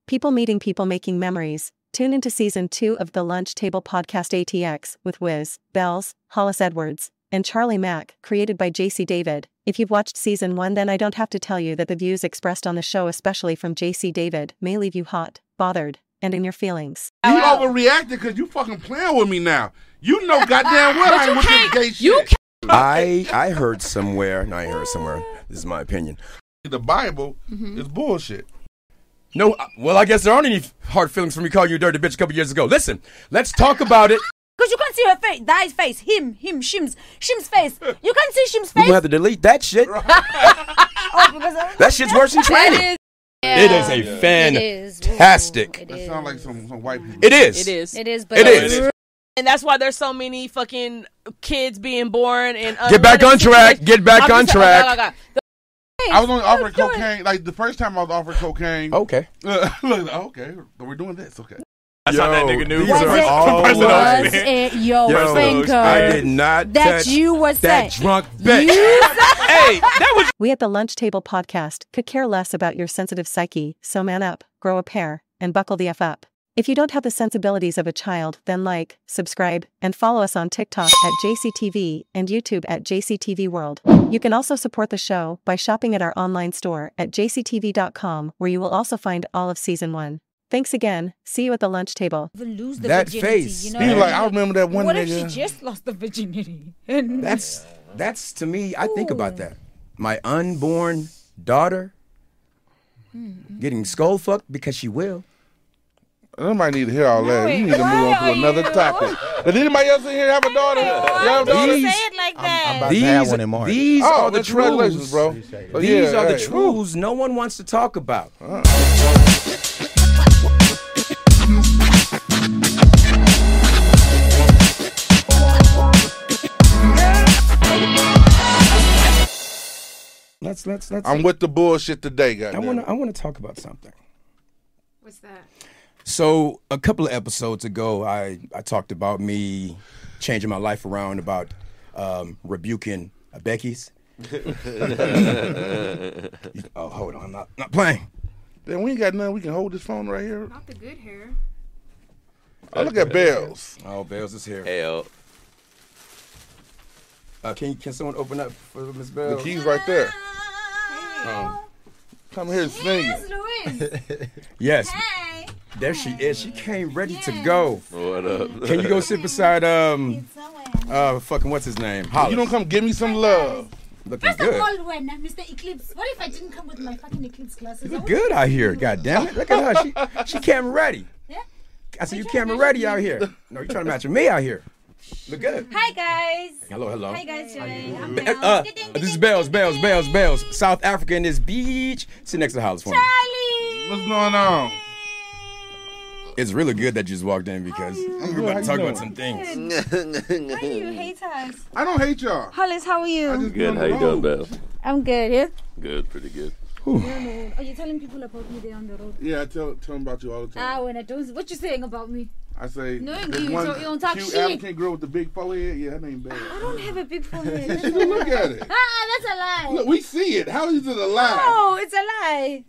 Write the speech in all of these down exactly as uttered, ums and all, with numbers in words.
People meeting people making memories. Tune into season two of the Lunch Table Podcast A T X with Wiz, Bells, Hollis Edwards, and Charlie Mack, created by J C David. If you've watched season one, then I don't have to tell you that the views expressed on the show, especially from J C David, may leave you hot, bothered, and in your feelings. You overreacted because you fucking playing with me now. You know goddamn well I ain't with this gay shit. You I I heard somewhere, no, I heard somewhere, this is my opinion. The Bible mm-hmm. is bullshit. No, well, I guess there aren't any hard feelings for me calling you a dirty bitch a couple years ago. Listen, let's talk about it. Because you can't see her face, Di's face, him, him, Shim's, Shim's face. You can't see Shim's face. You have to delete that shit. oh, because of that shit's worse than training. It is, yeah. It is a yeah. fantastic. It, it sounds like some, some white people. It is. It is. It is. But it is. And that's why there's so many fucking kids being born and get back on track. Get back on track. Okay, okay, okay. I was only offered cocaine. Like the first time I was offered cocaine. Okay. Uh, look, okay, we're doing this. Okay. That's yo, how that nigga knew. Was it, all was it your yo, finger I did not that touch you was that saying. drunk bitch. Hey, that was. We at the Lunch Table Podcast could care less about your sensitive psyche, so man up, grow a pair, and buckle the F up. If you don't have the sensibilities of a child, then like, subscribe, and follow us on TikTok at J C T V and YouTube at J C T V World. You can also support the show by shopping at our online store at j c t v dot com, where you will also find all of season one. Thanks again. See you at the lunch table. Lose the that virginity, face. You know? He's like, I remember that one what nigga. What if she just lost the virginity? That's, that's to me, I think about that. My unborn daughter mm-hmm. getting skull fucked because she will. Somebody need to hear all that. No, you need to move on to another topic. Does anybody else in here have a daughter? Why have a daughter? you say it like that? I'm, I'm about these, to have one in March. These oh, are the truths, bro. These oh, yeah, are hey. the truths no one wants to talk about. Uh. Let's let's let's. I'm with the bullshit today, guys. I want to I want to talk about something. What's that? So a couple of episodes ago, I, I talked about me changing my life around, about um, rebuking uh, Becky's. Oh, hold on, I'm not not playing. Then we ain't got nothing. We can hold this phone right here. Not the good hair. Oh, look at Bells. Oh, Bells is here. Hell. Uh, can can someone open up for Miss Bells? The key's right there. Um, Come here and sing Yes, it. Louise. yes. Hey. There she is. She came ready to go. What up? Can you go sit beside um uh fucking what's his name? Hollis. You don't come give me some love. Looking First good. of all, when uh, Mister Eclipse, what if I didn't come with my fucking Eclipse glasses? Look good out here. God damn it. Look at her. She she camera ready. Yeah? I said you camera ready out here. No, you trying to match with me out here. Look good. Hi guys. Hello, hello. Hi guys today. I'm Be- Mel. uh, this is Bells, Bells, Bells, Bells. South Africa in this beach. Sit next to Hollis for me. Charlie. What's going on? It's really good that you just walked in because I'm we're about How to talk you about doing? some things. Why do you hate us? I don't hate y'all. Hollis, how are I you? just Good. be How on you the doing, road. Bell? I'm good. Yeah. Good. Pretty good. Are you telling people about me there on the road? Yeah, I tell tell them about you all the time. Ah, when I don't. What you saying about me? I say, Knowing there's you, one so you don't talk cute shit. African girl with the big forehead. Yeah, her name bad. I don't have a big forehead. Yes, you do. Look at it. Ah, that's a lie. Look, we see it. How is it a lie? No, it's a lie.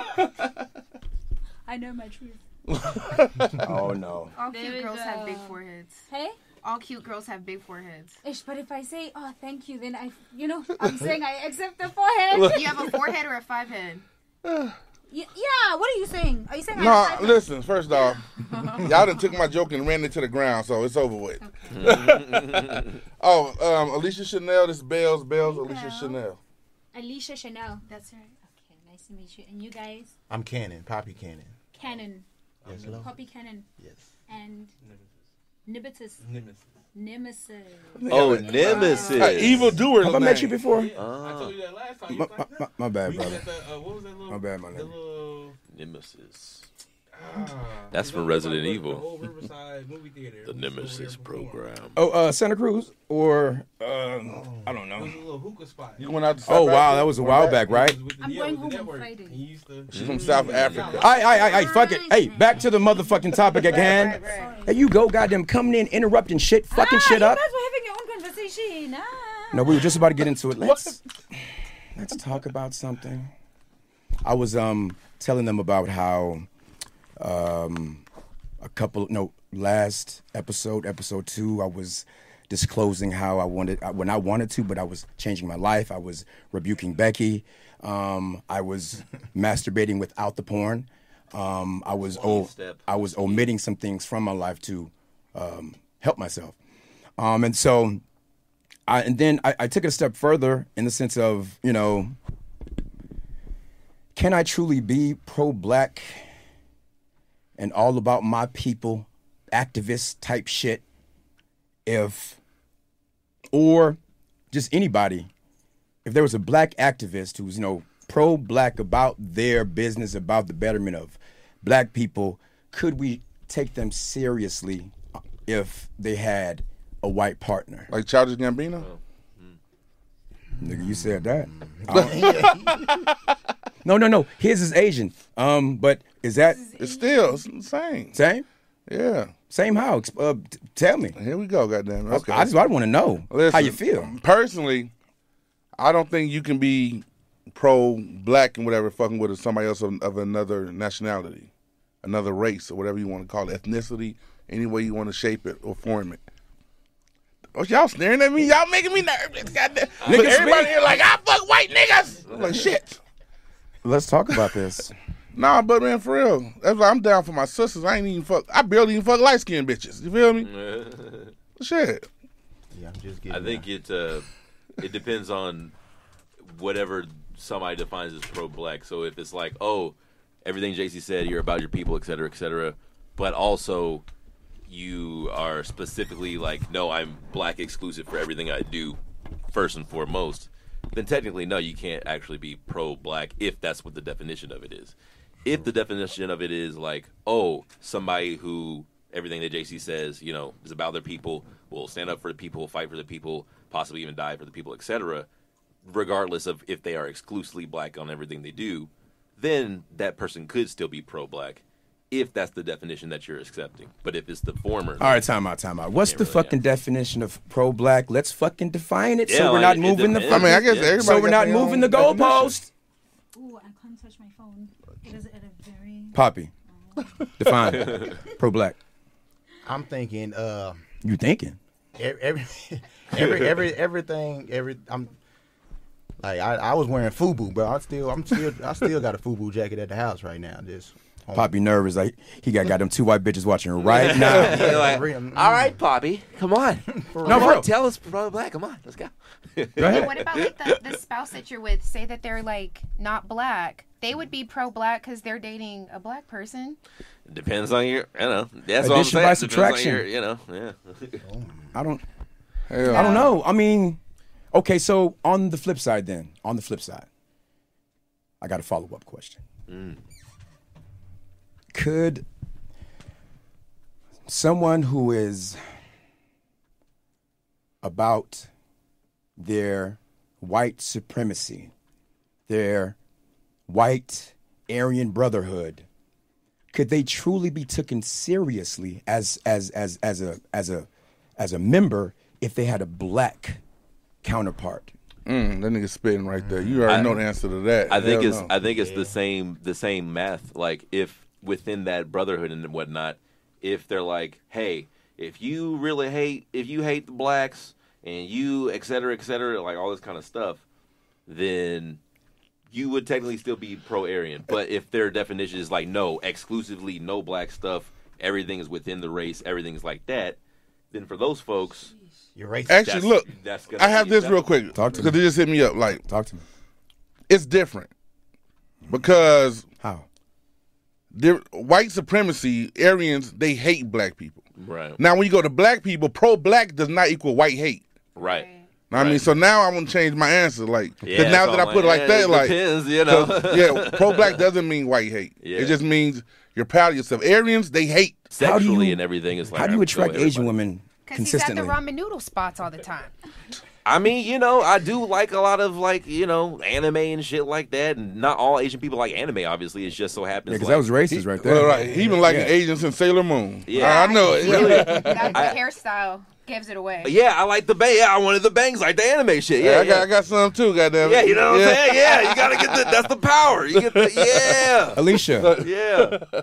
I know my truth. Oh no. All cute girls have big foreheads. Hey? All cute girls have big foreheads. Ish, but if I say, oh, thank you, then I, you know, I'm saying I accept the forehead. You have a forehead or a five head? Y- yeah, what are you saying? Are you saying I No, have five- listen, first off, y'all done took my joke and ran it to the ground, so it's over with. Okay. Oh, um, Alicia Chanel, this is Bells, Bells, Hey, Alicia Belle. Chanel. Alicia Chanel. That's right. Okay, nice to meet you. And you guys? I'm Cannon, Poppy Cannon. Cannon. Yes, hello? Poppy Cannon. Yes. And Nibitus. Nemesis. Nemesis. Oh, Uh, Nemesis. evil doer. Have I met you before? Uh, I told you that last time. My, my, my, my bad, We brother. was at the, uh, what was that little? My bad, my the name. little, Nemesis. ah, That's you from know, Resident like, Evil. The whole Riverside movie theater. The We was over Nemesis there before. program. Oh, uh, Santa Cruz or um, I don't It know. was a little hookah spot. You went out to South Oh wow, Africa? that was a while back, right? It was with the- I'm yeah, going with the home on network. Friday. He used to. She's from South Africa. I, I, I, I, fuck it. Hey, back to the motherfucking topic at hand. Hey, you go, goddamn, coming in, interrupting shit, fucking ah, shit up. You guys were having your own conversation. Ah. No, we were just about to get into it. Let's let's talk about something. I was um telling them about how Um, a couple, no, last episode, episode two, I was disclosing how I wanted, when I wanted to, but I was changing my life. I was rebuking Becky. Um, I was masturbating without the porn. Um, I was o- I was omitting some things from my life to um, help myself. Um, and so, I, and then I, I took it a step further in the sense of, you know, can I truly be pro-black and all about my people, activist type shit, if, or just anybody, if there was a black activist who's, you know, pro-black about their business, about the betterment of black people, could we take them seriously if they had a white partner? Like Childish Gambino? Oh. Nigga, you said that. I- no, no, no. His is Asian. Um, but is that It's still it's the same. same? Yeah. Same how? Ex- Uh, t- tell me. Here we go, goddamn. Okay. I just I want to know Listen, how you feel. Personally, I don't think you can be pro-black and whatever fucking with somebody else of, of another nationality, another race, or whatever you want to call it, ethnicity, any way you want to shape it or form it. Oh, y'all staring at me? Y'all making me nervous. Goddamn. Look, Niggas everybody me. here like, I fuck white niggas. I'm like, shit. Let's talk about this. Nah, but man, for real. That's why I'm down for my sisters. I ain't even fuck. I barely even fuck light-skinned bitches. You feel me? Shit. Yeah, I'm just getting I think it uh, it depends on whatever somebody defines as pro-black. So if it's like, oh, everything J C said, you're about your people, et cetera, et cetera, but also you are specifically like, no, I'm black exclusive for everything I do, first and foremost, then technically, no, you can't actually be pro-black if that's what the definition of it is. If the definition of it is like, oh, somebody who everything that J C says, you know, is about their people, will stand up for the people, fight for the people, possibly even die for the people, et cetera, regardless of if they are exclusively black on everything they do, then that person could still be pro-black if that's the definition that you're accepting. But if it's the former... All right, time out, time out. What's the really, fucking yeah. definition of pro-black? Let's fucking define it Yeah, so we're like, not it moving the depends. I mean, I fucking, guess everybody so we're got not their moving own the definition. goalpost. Ooh, I can't touch my phone. It is at a very... Poppy, define it. Pro-black. I'm thinking, uh, You thinking? every, every, every, every everything, every. I'm like, I, I was wearing FUBU, but I still, I'm still, I still got a FUBU jacket at the house right now. Just home. Poppy nervous. Like he got got them two white bitches watching right now. You're like, For real, mm. all right, Poppy, come on. No, Come for on, real. tell us pro-black. Come on, let's go. Go But ahead. what about like the, the spouse that you're with? Say that they're like not black. They would be pro-black because they're dating a black person. Depends on your, you know, that's what I'm Addition saying. by Depends on subtraction. your, you know, yeah. I don't. Hell, I don't know. I mean, okay. So on the flip side, then on the flip side, I got a follow up question. Could someone who is about their white supremacy, their white Aryan brotherhood, could they truly be taken seriously as as as as a as a as a member if they had a black counterpart? Mm, that nigga spitting right there. You already I- know the answer to that. I think Hell it's no. I think it's the same the same math. Like if within that brotherhood and whatnot, if they're like, hey, if you really hate if you hate the blacks and you et cetera, et cetera, like all this kind of stuff, then you would technically still be pro-Aryan. But if their definition is like, no, exclusively no black stuff, everything is within the race, everything is like that, then for those folks, You're racist. Actually, that's- look, that's gonna I have be this real acceptable. quick Talk to because me. it just hit me up. Like, Talk to me. it's different because How? there- white supremacy, Aryans, they hate black people. Right. Now, when you go to black people, pro-black does not equal white hate. Right. Know what I mean, so now I'm gonna change my answer. Like, 'cause Yeah, now so that I I'm put it like yeah, that, it like, depends, you know. 'cause, yeah, pro-black doesn't mean white hate. Yeah. It just means you're proud of yourself. Aryans, they hate. How do Sexually you- and everything is like How do you I'm attract sure Asian everybody- women Because he's at the consistently? ramen noodle spots all the time. I mean, you know, I do like a lot of like, you know, anime and shit like that. And not all Asian people like anime, obviously. It just so happens. Yeah, because like, that was racist right there. Well, right. He been liking Yeah. Asians since Sailor Moon. Yeah. I know it. That the I- hairstyle gives it away. yeah, I like the bang. Yeah, I wanted the bangs like the anime shit. Yeah, Yeah, I yeah. got, I got some too. Goddamn. yeah, you know what Yeah. I'm saying? Yeah, you gotta get the. That's the power. You get the. Yeah, Alicia, yeah.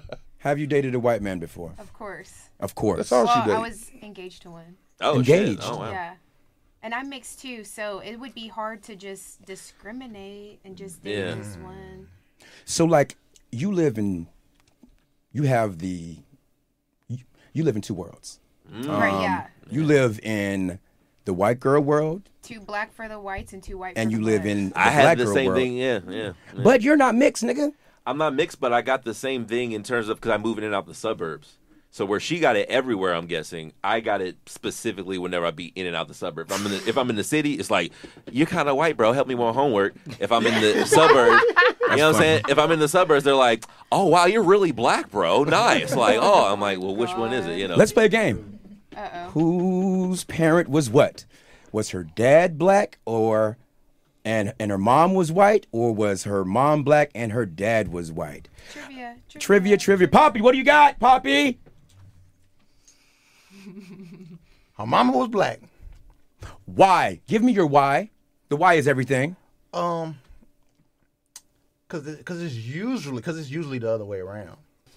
Have you dated a white man before? Of course. Of course. That's all well, she did. I was engaged to one. Oh, Engaged. Shit. Oh, wow. Yeah. And I'm mixed too, so it would be hard to just discriminate and just date Yeah. this one. So, like, you live in, you have the, you, you live in two worlds. Right, yeah. You live in the white girl world, Two black for the whites and two white and for you the live blacks. in the I black had the girl same world. thing. Yeah, yeah, yeah. But you're not mixed, nigga. I'm not mixed, but I got the same thing in terms of because I'm moving in and out the suburbs. So where she got it everywhere, I'm guessing, I got it specifically whenever I be in and out the suburb. If I'm in the, if I'm in the city, it's like, you're kind of white, bro. Help me with my homework. If I'm in the suburbs, you know what I'm saying? If I'm in the suburbs, they're like, oh, wow, you're really black, bro. Nice. Like, oh, I'm like, well, which one is it? You know. Let's play a game. Uh-oh. Whose parent was what? Was her dad black, or and and her mom was white, or was her mom black and her dad was white? Trivia, trivia. Trivia, trivia. Poppy, what do you got, Poppy? Her mama was black. Why? Give me your why. The why is everything. Um, cause it, cause it's usually cause it's usually the other way around.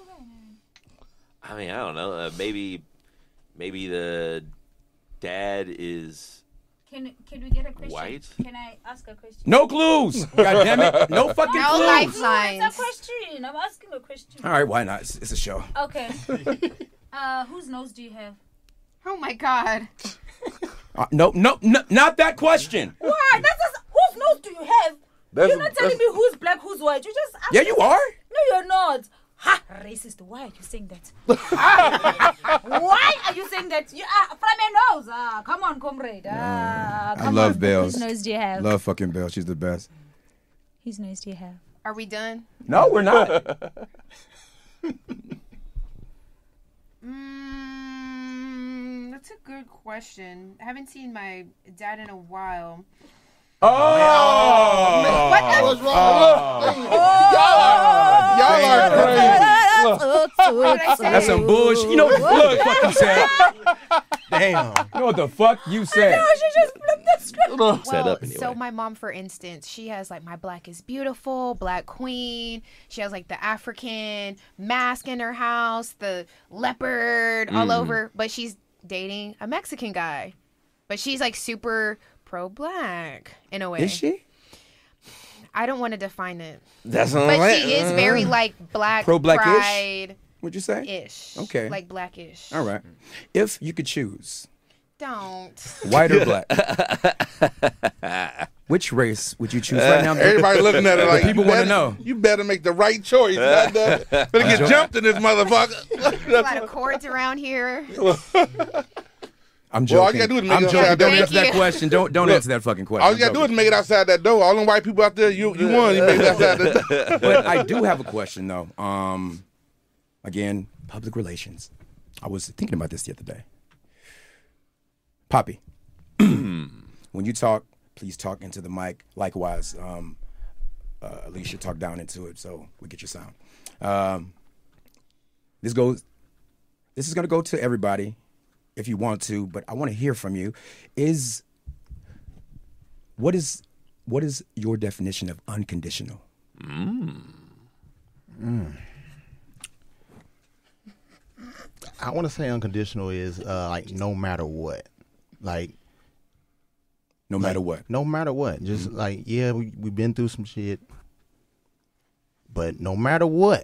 I mean, I don't know. Uh, maybe, maybe the dad is Can can we get a question? white. Can I ask a question? No clues. God damn it. No fucking No clues. lifelines. It's a question. I'm asking a question. All right, why not? It's, it's a show. Okay. uh, whose nose do you have? Oh my God. Uh, no, no, no, not that question. Why? That's just, whose nose do you have? That's- You're not telling me that's- who's black, who's white. You just ask Yeah, you are. No, you're not. Ha! Racist. Why are you saying that? Why are you saying that? You are from your nose. Ah, come on, comrade. Ah, I come love on. Bells. Whose nose do you have? Love fucking Belle. She's the best. Whose nose do you have? Are we done? No, we're not. Mm, that's a good question. I haven't seen my dad in a while. Oh! What the? What's wrong? Y'all are crazy. What did I say? That's some bullshit. You know what the fuck you said? Damn. You know what the fuck you said? She just flipped the script. Set Well, up anyway. so my mom, for instance, she has like my black is beautiful, black queen. She has like the African mask in her house, the leopard all Mm. over. But she's dating a Mexican guy. But she's like super pro-black in a way. Is she? I don't want to define it. That's not But she is very like black Pro-black-ish? pride What'd you say? ish. Okay. Like blackish. All right. If you could choose Don't. white or black, which race would you choose right now? Everybody looking at it like People you wanna better- know. You better make the right choice. Not the, better get jumped in this motherfucker. A lot of cords around here. I'm Well, all joking. you gotta do is make I'm it joking. outside Don't that- answer that Thank you. question. Don't don't Look, answer that fucking question. All you gotta do is make it outside that door. All them white people out there, you you won. You made it outside that door. But I do have a question though. Um, again, public relations. I was thinking about this the other day. Poppy, when you talk, please talk into the mic. Likewise, um, uh, Alicia, talk down into it so we get your sound. Um, this goes. This is gonna go to everybody, if you want to, but I want to hear from you. Is what is what is your definition of unconditional? I want to say unconditional is uh, like no matter what, like No like, matter what. no matter what. Just Mm-hmm. like yeah, we we've been through some shit, but no matter what,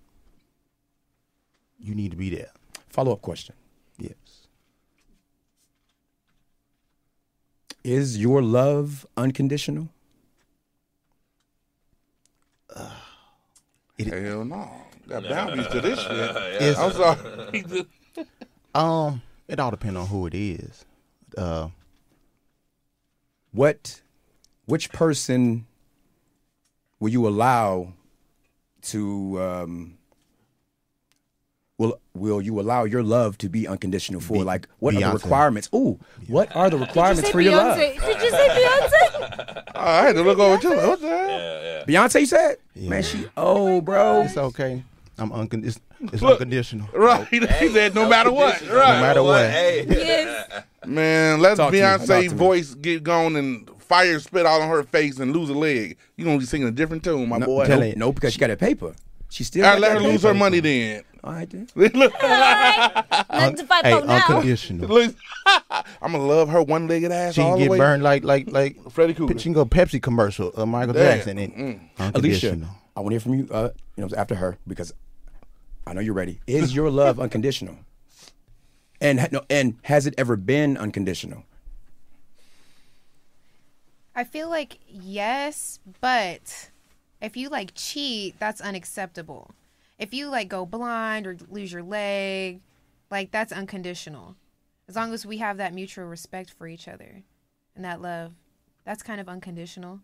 you need to be there. Follow up question. Yes. Is your love unconditional? Hell no. Got boundaries to this shit. It's- I'm sorry. Um, it all depends on who it is. Uh, What, which person will you allow to, um, will will you allow your love to be unconditional for? Be- like, what are Beyonce. the requirements? Ooh, what are the requirements for your love? Did you say Beyonce? I had to look over too. What the hell? Beyonce, you said? Yeah. Man, she, oh, bro. it's okay. I'm uncon- it's, it's Look. unconditional. Right. He said no matter what. No Right. matter what. Hey. Yes. Man, let Talk to me. Talk Beyonce to me. voice get going and fire spit all on her face and lose a leg. You gonna be singing a different tune, my No, boy. tell No, it. no, because she got that paper. She still All got right, let that her lose paper. her money then. All right, then. Nothing to fight Hey, for now. unconditional. Look, I'm gonna love her one-legged ass She all can the get way. burned like like like Freddy Krueger. She can go Pepsi commercial, uh, Michael Damn. Jackson, and Mm. Alicia, unconditional. I want to hear from you. Uh, you know, after her because I know you're ready. Is your love unconditional? And ha- no, and has it ever been unconditional? I feel like yes, but if you like cheat, that's unacceptable. If you like go blind or lose your leg, like that's unconditional. As long as we have that mutual respect for each other and that love, that's kind of unconditional.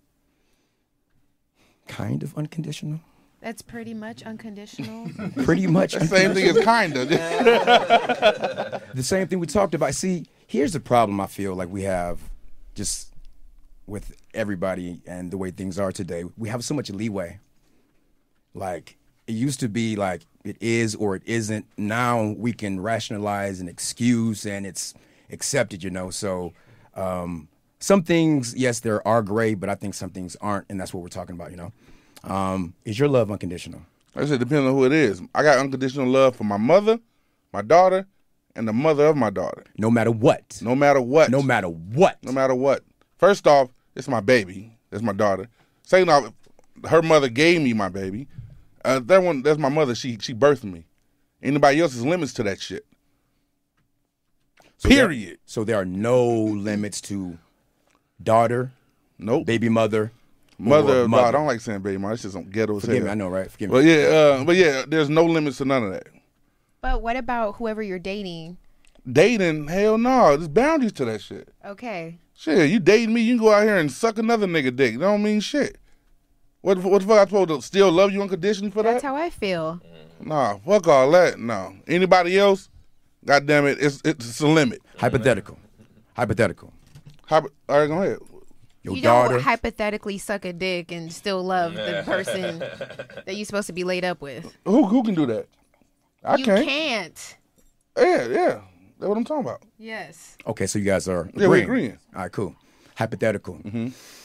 Kind of unconditional. That's pretty much unconditional. Pretty much. The same thing as kinda. The same thing we talked about. See, here's the problem I feel like we have just with everybody and the way things are today. We have so much leeway. Like, it used to be like it is or it isn't. Now we can rationalize and excuse and it's accepted, you know. So um, some things, yes, there are gray, but I think some things aren't, and that's what we're talking about, you know. Um, is your love unconditional? I said, depending on who it is. I got unconditional love for my mother, my daughter, and the mother of my daughter. No matter what. No matter what. No matter what. No matter what. First off, it's my baby. It's my daughter. Second off, her mother gave me my baby. Uh, that one, that's my mother. She she birthed me. Anybody else is limits to that shit. So Period. There, so there are no limits to daughter, nope, baby mother, Mother or of mother. daughter. I don't like saying baby mother. It's just some ghetto as Forgive hell. me, I know, right? Forgive me. But yeah, uh, but yeah, there's no limits to none of that. But what about whoever you're dating? Dating, hell no. There's boundaries to that shit. Okay. Shit, you dating me, you can go out here and suck another nigga dick. That don't mean shit. What, what the fuck I supposed to still love you unconditionally for that? That's how I feel. Nah, fuck all that. No. Anybody else? God damn it, it's it's a limit. Hypothetical. Hypothetical. Hypo- all right, go ahead. Your You daughter. don't hypothetically suck a dick and still love the person that you're supposed to be laid up with. Who who can do that? I you can't. can't. Yeah, yeah. That's what I'm talking about. Yes. Okay, so you guys are Yeah, we agreeing. agreeing. All right, cool. Hypothetical. Mm-hmm.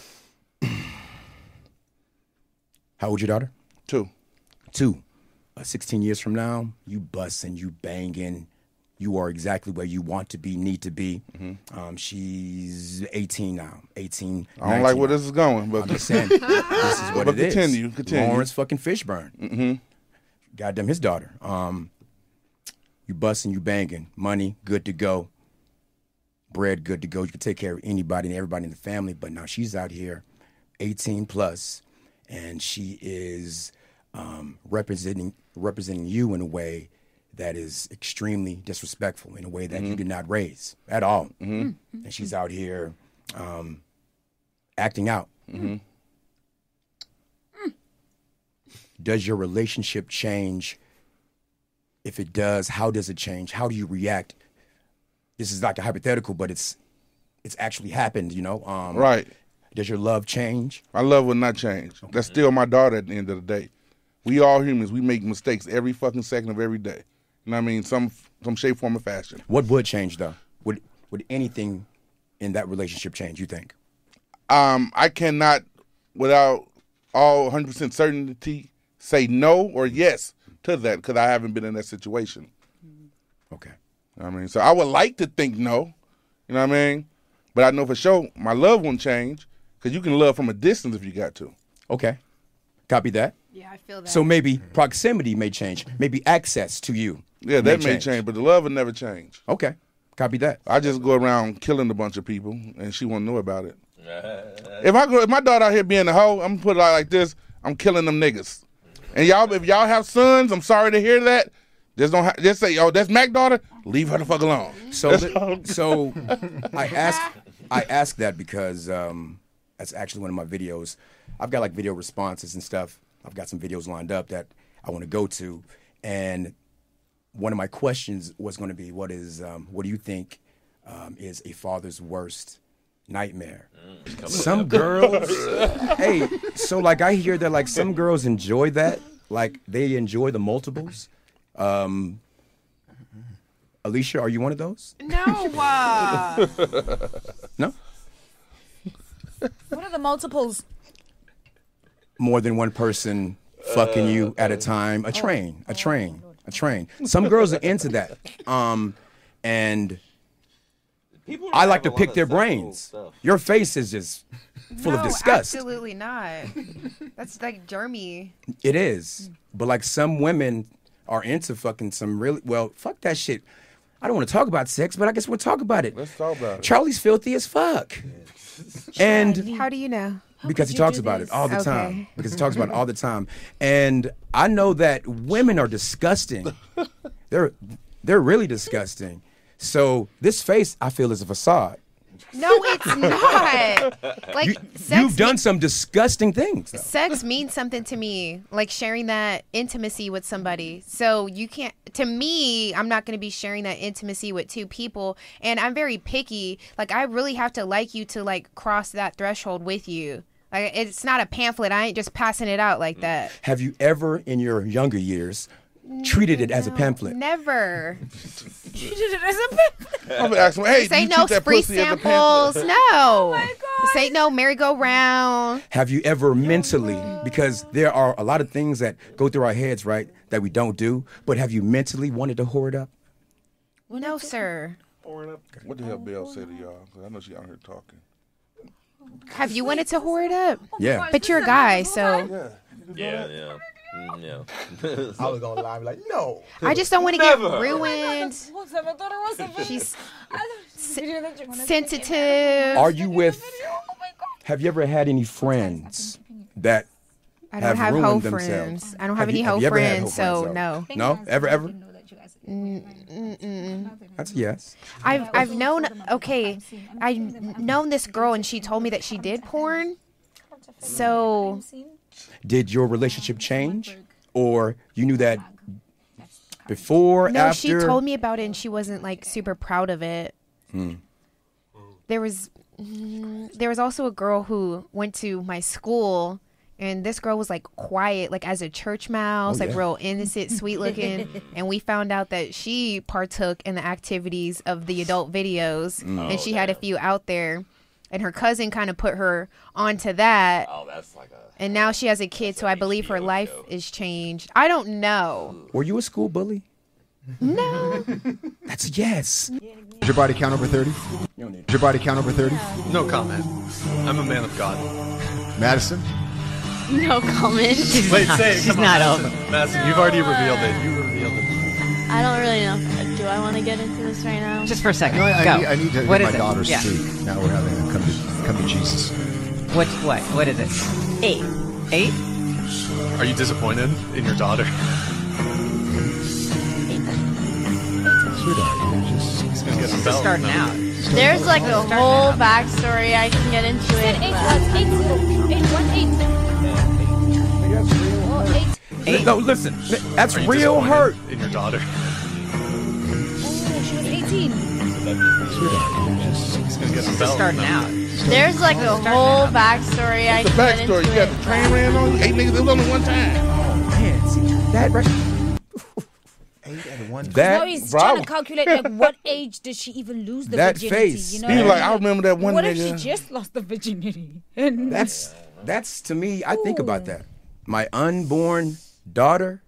How old your daughter? Two. Two. Uh, sixteen years from now, you busting, you banging, you are exactly where you want to be, need to be. Mm-hmm. Um, she's eighteen now. eighteen. I don't like where nineteen this is going, but I'm just saying, this is what But it is. continue, continue. Lawrence fucking Fishburne. Mm-hmm. Goddamn, his daughter. Um, you busting, you banging, money good to go, bread good to go. You can take care of anybody and everybody in the family. But now she's out here, eighteen plus, and she is um, representing representing you in a way that is extremely disrespectful, in a way that Mm-hmm. you did not raise at all. Mm-hmm. And she's out here um, acting out. Mm-hmm. Does your relationship change? If it does, how does it change? How do you react? This is like a hypothetical, but it's it's actually happened, you know? Um, Right. Does your love change? My love will not change. That's still my daughter at the end of the day. We all humans. We make mistakes every fucking second of every day. You know what I mean? Some some shape, form, or fashion. What would change, though? Would would anything in that relationship change, you think? Um, I cannot, without all one hundred percent certainty, say no or yes to that because I haven't been in that situation. Okay. I mean, so I would like to think no. You know what I mean? But I know for sure my love won't change because you can love from a distance if you got to. Okay. Copy that. Yeah, I feel that. So maybe proximity may change. Maybe access to you. Yeah, that may change, but the love will never change. Okay. Copy that. I just go around killing a bunch of people, and she won't know about it. If I go, if my daughter out here being a hoe, I'm gonna put it out like this: I'm killing them niggas. And y'all, if y'all have sons, I'm sorry to hear that. Just don't ha- just say, "Oh, that's Mac's daughter." Leave her the fuck alone. So, the, so I ask, I ask that because um, that's actually one of my videos. I've got like video responses and stuff. I've got some videos lined up that I want to go to, and one of my questions was going to be, "What is, um, what do you think um, is a father's worst nightmare?" Mm, some girls, hey, so like I hear that like some girls enjoy that, like they enjoy the multiples. Um, Alicia, are you one of those? No. Uh, No? What are the multiples? More than one person fucking you at a time. A train. A train. a train. Some girls are into that, um, and People I like have to a pick lot their of sexual brains. stuff. Your face is just full no, of disgust. Absolutely not. That's like germy. It is, but like some women are into fucking some really well. Fuck that shit. I don't want to talk about sex, but I guess we'll talk about it. Let's talk about it. Charlie's filthy as fuck, and How do you know? because he could you talks do about this? it all the Okay. time. Because he talks about it all the time, and I know that women are disgusting. They're they're really disgusting. So this face, I feel, is a facade. No, it's not. Like You, sex. you've done some disgusting things. though. Sex means something to me, like sharing that intimacy with somebody. So you can't, to me, I'm not going to be sharing that intimacy with two people. And I'm very picky. Like, I really have to like you to, like, cross that threshold with you. Like, it's not a pamphlet. I ain't just passing it out like that. Have you ever, in your younger years, treated it as a pamphlet? Never. You did it as a pimp. I'm gonna ask him, hey, This do you ain't no treat that free pussy as a samples. pamphlet? No. Oh my God. This ain't no merry-go-round. Have you ever mentally, because there are a lot of things that go through our heads, right, that we don't do, but have you mentally wanted to whore it up? No, sir. What the hell Belle say to y'all? 'Cause I know she out here talking. Have you wanted to whore it up? Yeah. But you're a guy, so Yeah, yeah. Mm, yeah. I was gonna lie, and be like, no. I just don't want to get Never. ruined. What's up? I thought it was a She's sensitive. sensitive. Are you with, Oh my God. have you ever had any friends that I don't have have ruined hoe themselves? friends. I don't have, Have any you- hoe have you ever had friends, hoe so friends, no. No? Ever, ever? Mm-mm. That's a yes. I've I've known. Okay, I've known this girl, and she told me that she did porn. So Did your relationship change? Or you knew that before, no, after? she told me about it, and she wasn't like super proud of it. Hmm. There was mm, there was also a girl who went to my school, and this girl was like quiet, like as a church mouse, Oh, like yeah. real innocent, sweet looking. And we found out that she partook in the activities of the adult videos, Mm. and she had a few out there. And her cousin kind of put her onto that. Oh, that's like a. And now she has a kid, so I believe her life is changed. I don't know. Were you a school bully? No. That's a yes. Is your body count over thirty? You don't need Is your body count over thirty? No comment. I'm a man of God. Madison? No comment. Wait, say it. She's Come not on, over. Madison. Madison, you've already revealed it. You revealed it. I don't really know. Do I want to get into this right now? Just for a second. No, I, Go. I, need, I need to What get is my it? daughters Yeah. to speak. Now we're having a come to, come to Jesus. What? What? What is it? Eight. Eight? Are you disappointed in your daughter? Sweetheart, you just... He's gonna get some Just bells. starting out. There's like a whole backstory. I can get into it. Eight but- was eight zero. Eight one eight. Oh, eight. Eight? No, listen. That's Are you real disappointed hurt. in your daughter? Oh, she was eighteen. Sweetheart, you just... He's gonna get some Just bells. starting out. There's like a whole backstory. I The can get backstory, into you got it. the train ran on you. Eight niggas, it was only one time. Man, see, that right. Eight at one. Now That, he's bro, trying I- to calculate like what age did she even lose the That virginity? face. You know, He was what like, I mean? remember that one What if she nigga. just lost the virginity? And that's, that's to me, I think about that. My unborn daughter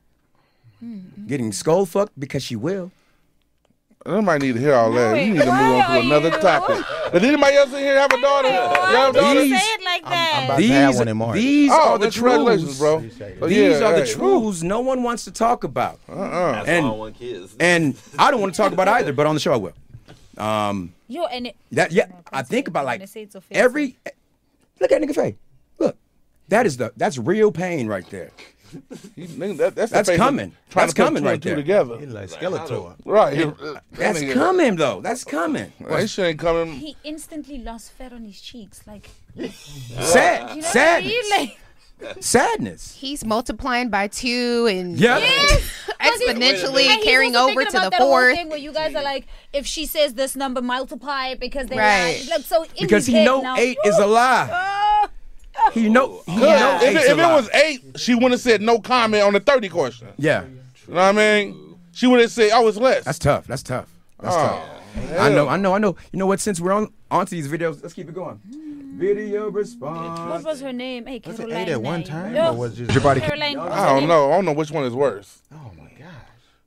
getting skull fucked because she will. Somebody need to hear all that. You need to move why on to are another you- topic. Does anybody else in here have a daughter? Y'all have daughters? These- say it like I'm that. about to have one in These, March. these Oh, are the congratulations, truths, bro. So, These yeah, are the hey, truths no one wants to talk about. Uh-uh. That's And- why I want kids. And I don't want to talk about either, but on the show I will. Um, Yo, and it, that yeah, I think about like When I say it's offensive. every. Look at nigga face. Look, that is the that's real pain right there. You- nigga, that- that's the That's face of coming. Trying That's to put coming two right and two there. together. He's like Skeletor. Right. That That's nigga- coming though. That's coming. That shit ain't coming. he instantly lost fat on his cheeks. Like, Sad, you know sadness, what I mean? Like, sadness. He's multiplying by two and Yeah. exponentially and he's carrying also over thinking to about the that whole fourth. thing where you guys are like, if she says this number, multiply it because they Right. lie. Like, so in Because his he head know now, eight is a lie. Ah, He know. He Good. know If, eight's it, a if it lie. was eight, she wouldn't have said no comment on the thirty question. Yeah, You know what I mean? She would have said, oh, it's less. that's tough. That's tough. That's Oh, tough. I know. I know. I know. You know what? Since we're on onto these videos, let's keep it going. Video response. what was her name? Hey, Was it Caroline. eight at one Name. time? Yo, Or was it Is just... your body... Caroline. what was I her don't name? know. I don't know which one is worse. Oh, my gosh.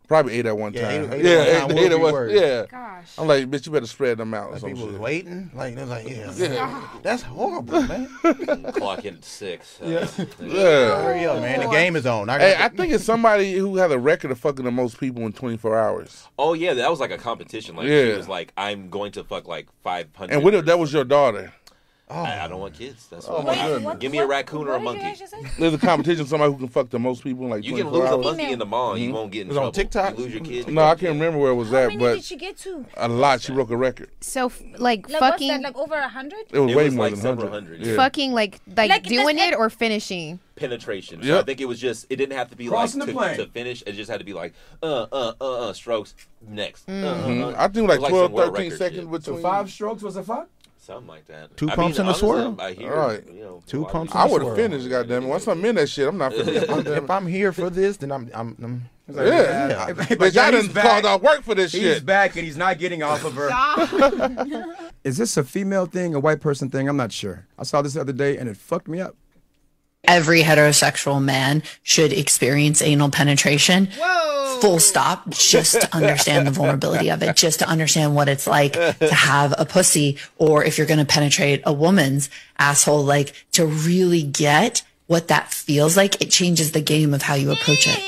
Probably eight at one Yeah, time. eight- eight yeah, at one eight, time eight would at be one. worse. Yeah. Gosh. I'm like, bitch, you better spread them out. Or Like some people shit. was waiting. Like they're like, yeah, Yeah. that's horrible, man. Clock in at six. Uh, Yeah. Yeah. Hurry up, man. The game is on. I Hey, got I think it's somebody who had a record of fucking the most people in twenty-four hours. Oh yeah, that was like a competition. Like Yeah. she was like, I'm going to fuck like five hundred. And what if that was your daughter? I, I don't want kids. That's Oh, what my I'm saying. goodness. Give me a raccoon or a monkey. There's a competition, somebody who can fuck the most people in like You can twenty-four lose a hours. monkey in the mall. You won't get in It was on trouble. TikTok? You lose your kid. No, I can't remember where it was How at, many but did she get to? a lot. She broke a record. So f- like, Like fucking, what's that? Like over a hundred? It was It way was more like than several hundred. hundred. Yeah. fucking like like Like, doing that's- it or finishing. Penetration. So Yep. I think it was just. It didn't have to be Crossing like the to, plane. to finish. It just had to be like uh uh uh uh strokes next. Uh, uh, Mhm. uh. I think It like was twelve, some world thirteen record seconds shit. between. So five strokes was a fuck? Something like that. Two I pumps mean, and a honestly, swirl? I hear, Right. you know, Two a lot of pumps people- I and would have swirl. finished, goddamn it. Once I'm in that shit, I'm not finished. I'm- if I'm here for this, then I'm. I'm, I'm Like, Yeah. But Bitch, now I he's done back. called out work for this He's shit. back and he's not getting off of her. Is this a female thing, a white person thing? I'm not sure. I saw this the other day and it fucked me up. Every heterosexual man should experience anal penetration. Whoa. Full stop. Just to understand the vulnerability of it, just to understand what it's like to have a pussy, or if you're going to penetrate a woman's asshole, like to really get what that feels like. It changes the game of how you approach it.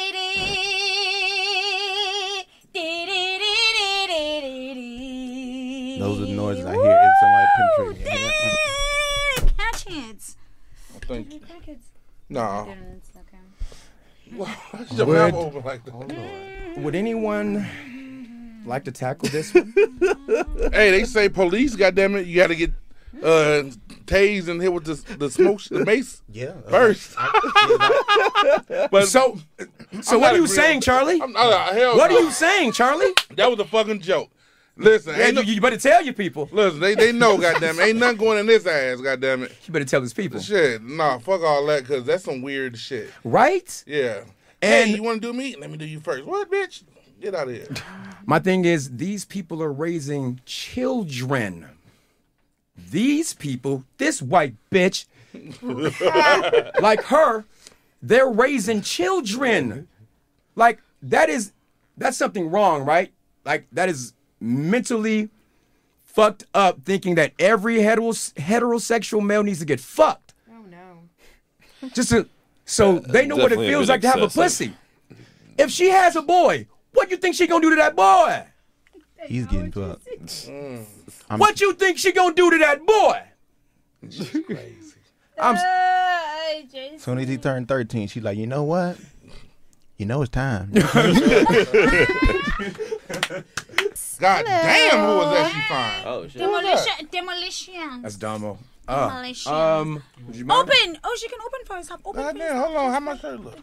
Those are the noises I hear if somebody penetrates. Yeah. Catch it. I think. Crickets. Nah. Okay. Your Would- mouth open like that. Would anyone like to tackle this one? Hey, they say police, goddamn it, you got to get uh, tased and hit with the the smoke, the mace Yeah. uh, first. But So, so I'm what not are you agreeing saying, with- Charlie? I'm not, uh, hell What no. are you saying, Charlie? That was a fucking joke. Listen, Yeah, ain't no, you, you better tell your people. listen, they they know, goddamn it, ain't nothing going in this ass, goddamn it. You better tell his people. Shit, nah, fuck all that, cause that's some weird shit. Right? Yeah. And- hey, you want to do me? Let me do you first. What, bitch? Get out of here. My thing is, these people are raising children. These people, this white bitch, like her, they're raising children. Like, that is, that's something wrong, right? Like, that is mentally fucked up, thinking that every heteros- heterosexual male needs to get fucked. Oh no. Just to, so they know what it Definitely a feels bit like to have a excessive. pussy. If she has a boy, what you think she gonna do to that boy? He's getting fucked. I'm- What you think she gonna do to that boy? Crazy. I'm, As soon as he turned thirteen, she's like, you know what? You know it's time. God damn, who was that she fine? Oh shit. Demolition. Demolition. that's Damo. Uh, Demolition. um, would you mind? Open. Oh, she can open for us. Open God for damn, us. hold on, how much her look?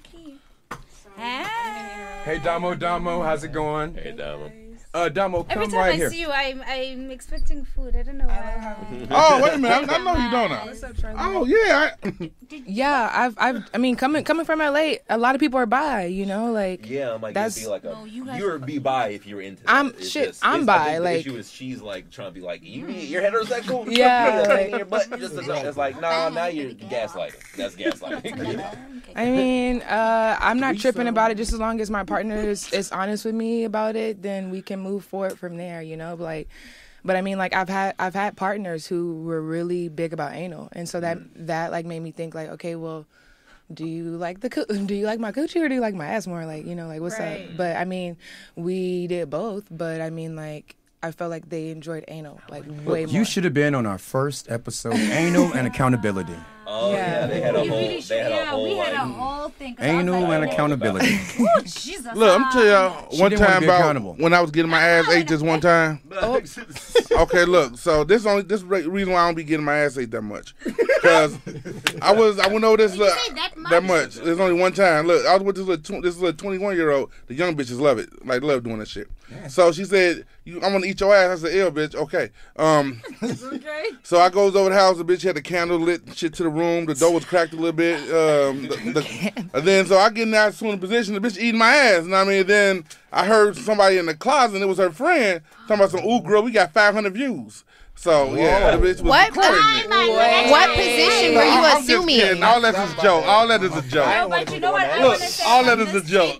Ah. Hey, Damo, Damo, how's it going? Hey, Damo. Uh, Damo, come Every time right I here. see you, I'm I'm expecting food. I don't know why. Oh, wait a minute, I, I know you don't know. What's up, Charlie? Oh, yeah. I, Yeah, I've, I've, I mean, coming, coming from L A, a lot of people are bi. You know, like Yeah, I'm like, that's. it'd be like a, No, you guys- you're be bi if you're into that. I'm- It's shit, just- I'm it's- bi, I think the like- issue is she's like trying to be like, you, you're heterosexual? Yeah, You're like- your butt just to, it's like, nah, now you're gaslighting. That's gaslighting. I mean, uh, I'm not tripping about it. Just as long as my partner is, is honest with me about it, then we can move forward from there. You know, like, but I mean, like, I've had I've had partners who were really big about anal, and so that that like made me think like, okay, well, do you like the coo- do you like my coochie or do you like my ass more? Like, you know, like what's Right. up? But I mean, we did both. But I mean, like, I felt like they enjoyed anal like way more. You should have been on our first episode, Anal and Accountability. Oh, yeah, Yeah. they had a We whole, really they should. had a Yeah, whole, we had a like, whole thing. 'cause I was Anal like, and Accountability. oh, Jesus. look, I'm tell y'all She one didn't wanna time be about accountable. when I was getting my ass ate this one time. Oh, Okay, look. So this only this re- reason why I don't be getting my ass ate that much, because I was I went over this Did you look, say that much? that much. There's only one time. Look, I was with this little tw- this little twenty-one year old. The young bitches love it, like love doing that shit. So she said, you, "I'm gonna eat your ass." I said, "Ill, bitch." Okay. Um. Okay. So I goes over the house. The bitch had the candle lit shit to the room. The door was cracked a little bit. Um, the, the, and then so I get in that swing position. The bitch eating my ass. And I mean, then I heard somebody in the closet. And it was her friend talking about some. Ooh, girl, we got five hundred views. So yeah, the bitch was What? recording it. What position were you I'm just assuming? kidding. All that is a joke. All that is a joke. No, but you know what? I Look, want to say all that on is a this joke. chick,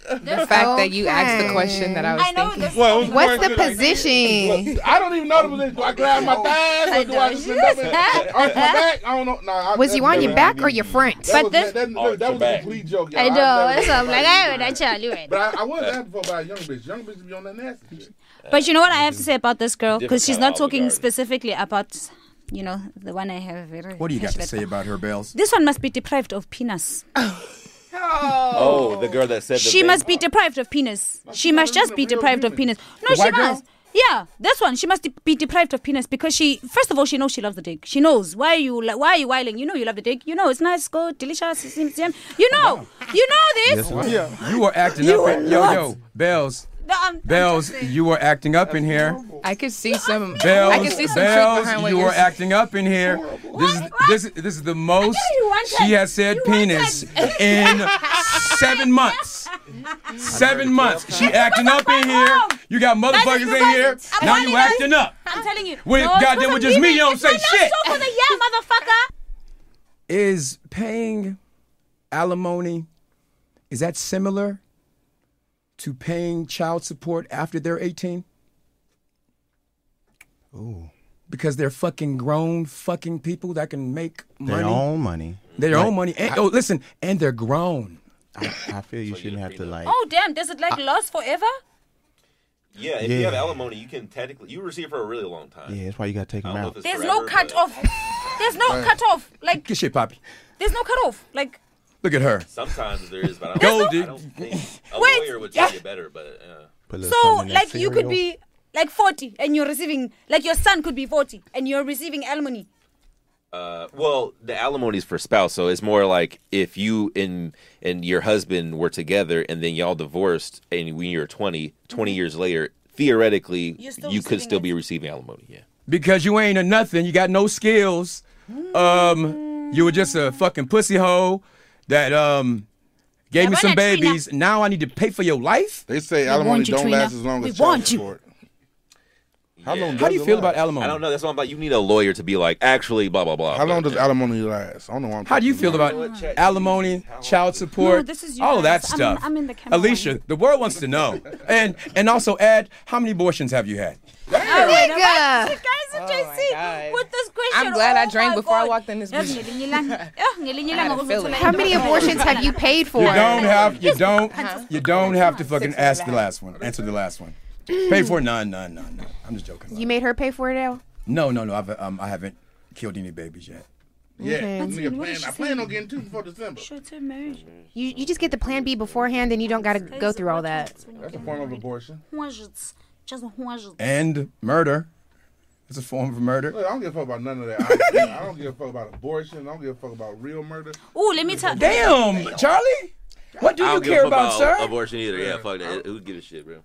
The fact that you asked the question that I was I know thinking. this. Well, it was What's the question, like, position? look, I don't even know the position. Do I grab my thighs or do I just sit up and arch my back? I don't know. No, I, Was that you on never your back happened. or your front? That But was, this- that, that, that was a complete joke, y'all. I I've know. never- So I'm like, I would actually wait. But I, I was asked before about a young bitch. Young bitches be on that nasty shit. But you know what I have to say about this girl? Different Because she's kind not of talking Olive Garden. specifically about, you know, the one I have. Very What do you got to passionate say for. about her, Bells? This one must be deprived of penis. Oh, the girl that said the She thing? must be deprived of penis. She must just be deprived of penis. No, The she white girl? must. Yeah, this one. She must de- be deprived of penis because she, first of all, she knows she loves the dick. She knows. Why are you like? Why are you whiling? You know you love the dick. You know it's nice, good, delicious. it's- it's- it's- You know. You know this. Yeah. You were acting You up. In, are yo, not. yo, Bells. No, I'm- I'm Bells, just saying. you were acting up in here. I could see some. Bells, I could see some truth Bells, behind what you you're were saying. acting up in here. This is this is this is the most you wanted- she has said you penis wanted- in seven months. Seven months. She acting up in here. You got motherfuckers in here. I'm Now telling you acting up. I'm telling you. When No, it's goddamn for with the just me, women. you don't It's say for the shit. show for the yeah, motherfucker. Is paying alimony, is that similar to paying child support after they're eighteen? Ooh. Because they're fucking grown fucking people that can make money. Their own money. Their Like, own money. And, oh, listen, and they're grown. I, I feel you shouldn't have to like. Oh damn! Does it like last forever? Yeah, if Yeah. you have alimony, you can technically you receive for a really long time. Yeah, that's why you gotta take I them don't know out. if it's There's no forever, cut but off. There's no cut off. Like Good shit, Poppy. there's no cut off. Like Look at her. Sometimes there is, but I don't, Goldie. I don't think a Wait, lawyer would tell you better. But uh, Put a little so, something in that like you could cereal. be like forty and you're receiving like your son could be forty and you're receiving alimony. Uh, well, the alimony is for spouse, so it's more like if you and and your husband were together and then y'all divorced, and when you're twenty, twenty years later, theoretically, You're still you could receiving still it. be receiving alimony. Yeah. Because you ain't a nothing. You got no skills. Um, you were just a fucking pussy hole that um gave Yeah, me but some not Trina. babies. Now I need to pay for your life. They say We alimony want you, don't Trina. last as long We as child want you. support. How Yeah. long? How do you does it feel last? about alimony? I don't know. That's why I'm like, you need a lawyer to be like, actually, blah blah blah. How long But, does yeah. alimony last? I don't know. Why I'm How do you feel talking about what, Chat alimony, child support, No, this is you all of that guys. I'm- stuff? I'm in the camera Alicia, one. the world wants to know. And and also add, how many abortions have you had? Oh, wait, Nigga. guys and Oh, J C my God. with this question. I'm glad I oh drank my before I God. walked in this Yeah, bitch. ngelinye ilanga- yeah, ngelinye I had ilanga a feeling. uzothola How many into- abortions have you paid for? You don't have you don't you don't have to fucking ask the last one. Answer the last one. Pay for it? None, none, none, none. I'm just joking. You made her pay for it, Al? No, no, no. I've um, I haven't killed any babies yet. Yeah, Okay. nigga What plan. is she I plan on saying? getting two before December. Sure, to marriage. You you just get the plan B beforehand, then you don't got to go through all that. That's a form of abortion. Just just And murder. It's a form of murder. Look, I don't give a fuck about none of that. I, I don't give a fuck about abortion. I don't give a fuck about real murder. Oh, let me tell. Damn, Charlie. What do I you don't give a care fuck about, sir? abortion either. Yeah, fuck that. Who gives a shit, bro?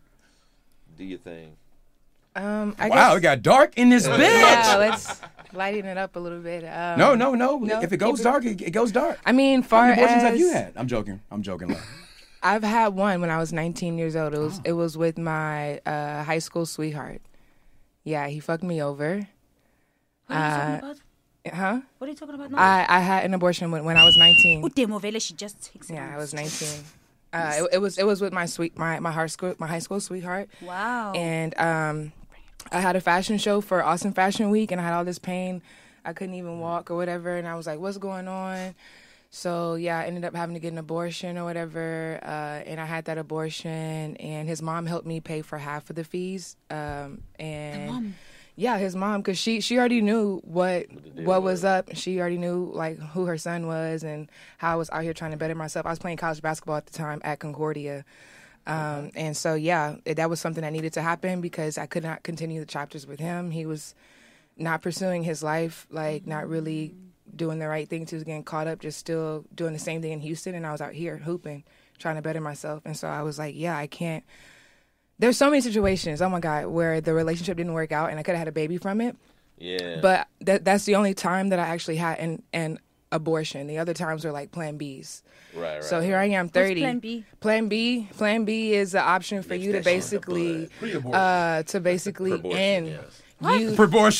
Do your thing. Um, I Wow, guess, it got dark in this bitch. Yeah, let's lighten it up a little bit. Um, No, no, no. no, If it goes keep it- dark, it, it goes dark. I mean, How far many abortions as have you had? I'm joking. I'm joking. Love. I've had one when I was nineteen years old. It Oh. was it was with my uh, high school sweetheart. Yeah, he fucked me over. What are you talking Uh, about? Huh? What are you talking about now? I, I had an abortion when, when I was nineteen. Oh, demo vele, she just takes it. Yeah, I was nineteen. Uh, it, it was it was with my sweet my my high school my high school sweetheart. Wow. And um, I had a fashion show for Austin Fashion Week, and I had all this pain. I couldn't even walk or whatever, and I was like, "What's going on?" So yeah, I ended up having to get an abortion or whatever, uh, and I had that abortion, and his mom helped me pay for half of the fees. Um, and mom? yeah, his mom, because she she already knew what what was up. She already knew like who her son was and how I was out here trying to better myself. I was playing college basketball at the time at Concordia. Um, and so, yeah, it, that was something that needed to happen because I could not continue the chapters with him. He was not pursuing his life, like not really doing the right things. He was getting caught up, just still doing the same thing in Houston. And I was out here hooping, trying to better myself. And so I was like, yeah, I can't. There's so many situations, oh my God, where the relationship didn't work out and I could have had a baby from it. Yeah. But that that's the only time that I actually had an, an abortion. The other times were like plan Bs. Right, right. So here I am, thirty. plan B? Plan B. Plan B is an option for Mix you to that shit with the basically, Pre-abortion. uh, to basically Pre-abortion, end yes. you. For abortion.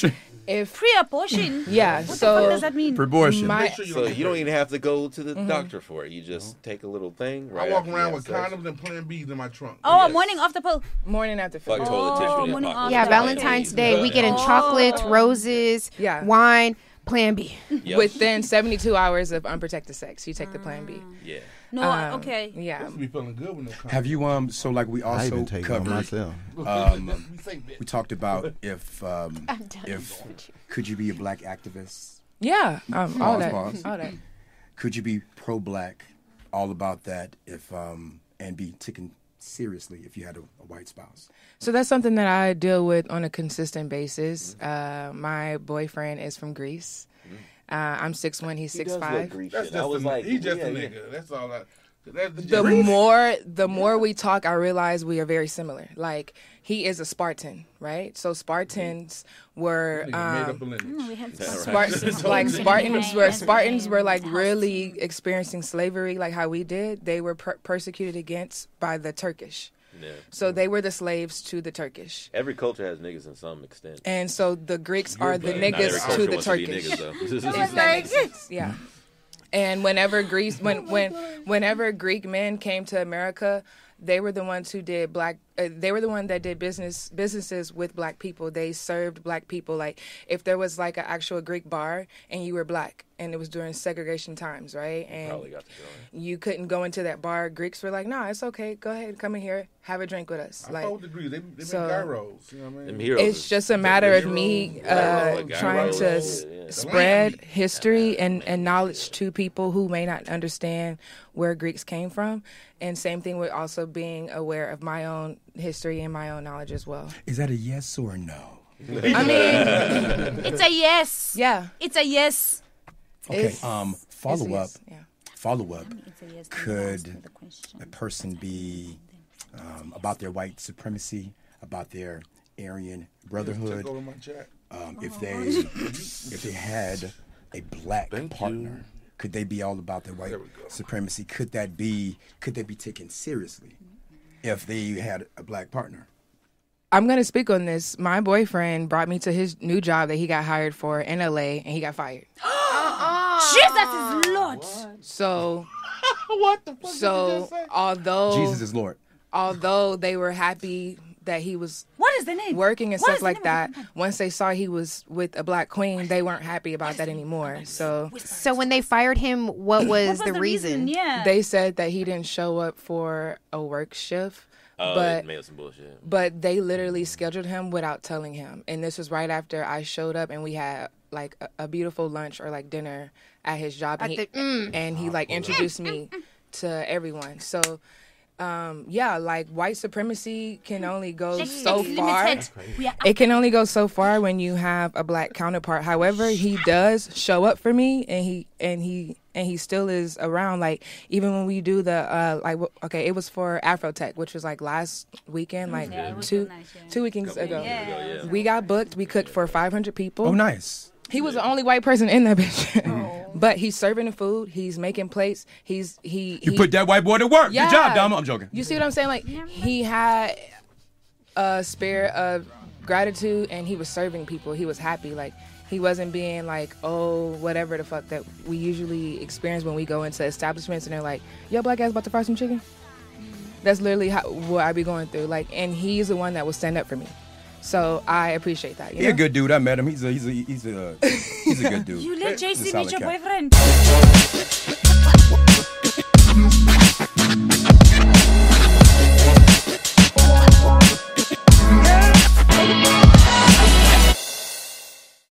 If pre-abortion. Yeah. What so the fuck does that mean? Pre-abortion. My, So you don't even have to go to the Mhm. doctor for it. You just take a little thing. Right I walk after you around have with sex. condoms and Plan Bs in my trunk. Oh, morning after pill. Morning after Fuck pill. toilet tissue in your morning pocket. Yeah, Valentine's Day, we get in chocolate, roses, Yeah. wine, Plan B. Yep. Within seventy-two hours of unprotected sex, you take the Plan B. Yeah. No, Um, okay. Yeah. Supposed to be feeling good with no condoms. Have you um? So like we I also even take one covered. myself. Um, we talked about if um, if could you be a black activist? Yeah. Um, all Pause, that. pause. All that. Could you be pro-black? All about that. If um, and be taken seriously if you had a, a white spouse. So that's something that I deal with on a consistent basis. Uh, my boyfriend is from Greece. Uh, I'm six one. He's He six does look five. Grecian. That's I just was a, like, he just yeah, a yeah. nigga. That's all I. That's The more the more we talk, I realize we are very similar. Like he is a Spartan, right? So Spartans were Nigga made um, up a lineage. Mm, we have Spartans, like Spartans were Spartans were like really experiencing slavery, like how we did. They were per- persecuted against by the Turkish. Yeah. So they were the slaves to the Turkish. Every culture has niggas in some extent. And so the Greeks are the Not every niggas culture to the wants to be Turkish. niggas, though. If that makes sense. Yeah. And whenever Greece, when when whenever Greek men came to America, they were the ones who did black. Uh, they were the one that did business businesses with black people. They served black people. Like if there was like an actual Greek bar and you were black, and it was during segregation times, right? And Probably got to go. you couldn't go into that bar. Greeks were like, "Nah, it's okay. Go ahead, come in here, have a drink with us." I Like, fuck with the Greeks. They, they so- make gyros. You know what I mean? Them heroes it's is- just a matter of Gyros, me gyros, uh, like trying gyros, to yeah, s- yeah. spread history and, and knowledge to people who may not understand where Greeks came from. And same thing with also being aware of my own history and my own knowledge as well. Is that a yes or a no? I mean, It's a yes. yeah. It's a yes. Okay. It's- Um. it's a Follow up. yes, yeah. Follow up. It's a yes. Could a person be um, about their white supremacy, about their Aryan brotherhood? Check over my chat. Um, if they if they had a black Thank partner, you. could they be all about their white There we go. supremacy? Could that be could they be taken seriously if they had a black partner? I'm going to speak on this. My boyfriend brought me to his new job that he got hired for in L A and he got fired. Jesus is Lord. So, What the fuck so did you just say? although Jesus is Lord. although they were happy that he was What is the name? working and What stuff is the like name that, of the- once they saw he was with a black queen, they weren't happy about that anymore. So So when they fired him, what was, What was the, reason? Yeah. they said that he didn't show up for a work shift. Oh, but they made up some bullshit. but they literally scheduled him without telling him. And this was right after I showed up and we had like a, a beautiful lunch or like dinner at his job. And At he, the- mm. and he like introduced me to everyone. So um, yeah, like white supremacy can only go Let's so get far. limited. We are It can only go so far when you have a black counterpart. However, he does show up for me, and he and he and he still is around. Like even when we do the uh, like wh- okay, it was for Afrotech, which was like last weekend, like Yeah, it was two so nice, yeah. two weekends Couple ago. weekends ago, yeah. We got booked. We cooked for five hundred people. Oh, nice. He was the only white person in that bitch. But he's serving the food. He's making plates. He's he. You he, put that white boy to work. Yeah. Good job, Dom. I'm joking. You see what I'm saying? Like he had a spirit of gratitude, and he was serving people. He was happy. Like he wasn't being like, oh, whatever the fuck that we usually experience when we go into establishments, and they're like, yo, black ass about to fry some chicken. That's literally how, what I be going through. Like, and he's the one that will stand up for me. So I appreciate that. You He's know? a good dude. I met him. He's a he's a he's a he's a good dude. You let He's a J C solid meet your cat. boyfriend.